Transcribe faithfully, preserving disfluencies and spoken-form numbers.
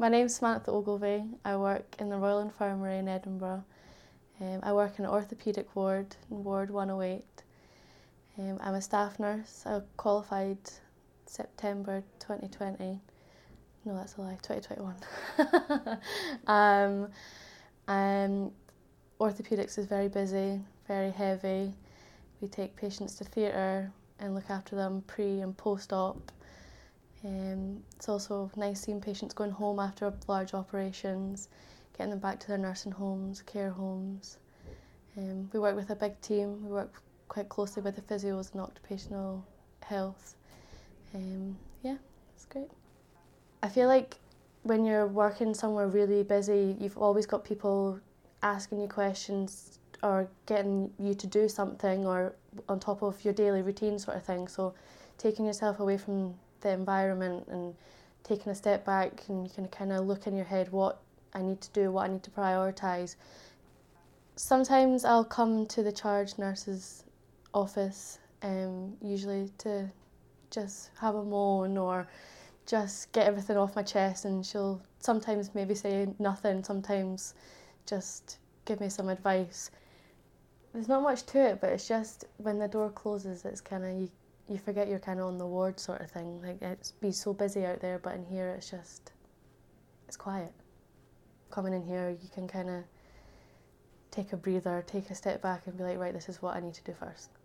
My name's Samantha Ogilvie. I work in the Royal Infirmary in Edinburgh. Um, I work in an orthopaedic ward, in Ward one oh eight. Um, I'm a staff nurse. I qualified September twenty twenty. No, that's a lie, twenty twenty-one. um, um, orthopaedics is very busy, very heavy. We take patients to theatre and look after them pre and post-op. Um, it's also nice seeing patients going home after large operations, getting them back to their nursing homes, care homes. Um, we work with a big team. We work quite closely with the physios and occupational health. Um, yeah, it's great. I feel like when you're working somewhere really busy, you've always got people asking you questions or getting you to do something or on top of your daily routine sort of thing. So taking yourself away from the environment and taking a step back, and you can kind of look in your head what I need to do, what I need to prioritise. Sometimes I'll come to the charge nurse's office, um, usually to just have a moan or just get everything off my chest, and she'll sometimes maybe say nothing, sometimes just give me some advice. There's not much to it, but it's just when the door closes, it's kind of, you, you forget you're kind of on the ward sort of thing. Like, it's be so busy out there, but in here it's just, it's quiet. Coming in here, you can kind of take a breather, take a step back and be like, right, this is what I need to do first.